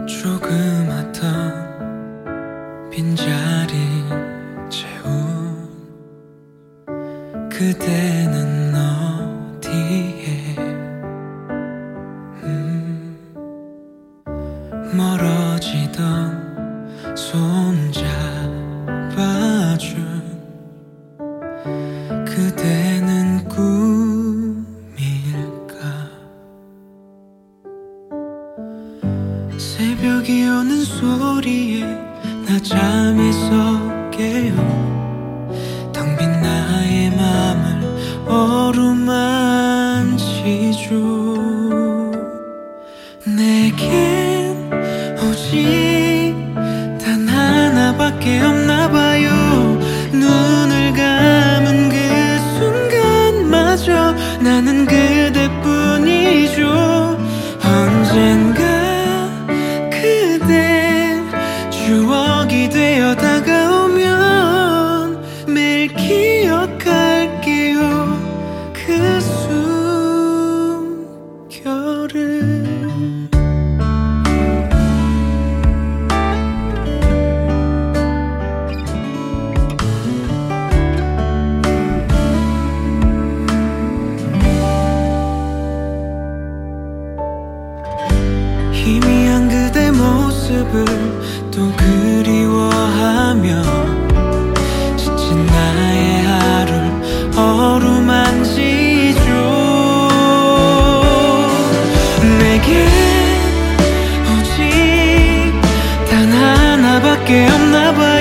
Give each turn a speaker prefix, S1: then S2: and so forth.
S1: 조그맣던 빈자리 채운 그대는 어디에 멀어지던 손잡아준 그대는 꿈일까. 새벽이 오는 소리에 나 잠에서 깨어 텅 빈 나의 맘을 어루만지죠. 내겐 오직 단 하나밖에 없나봐요. 눈을 감은 그 순간마저 나는 그대뿐이죠. 언젠가 그대 추억이 되어 다가오면 매일 기억할게요. 그 숨결을. 희미한 그대 모습을 또 그리워하며 지친 나의 하루를 어루만지죠. 내게 오직 단 하나밖에 없나봐.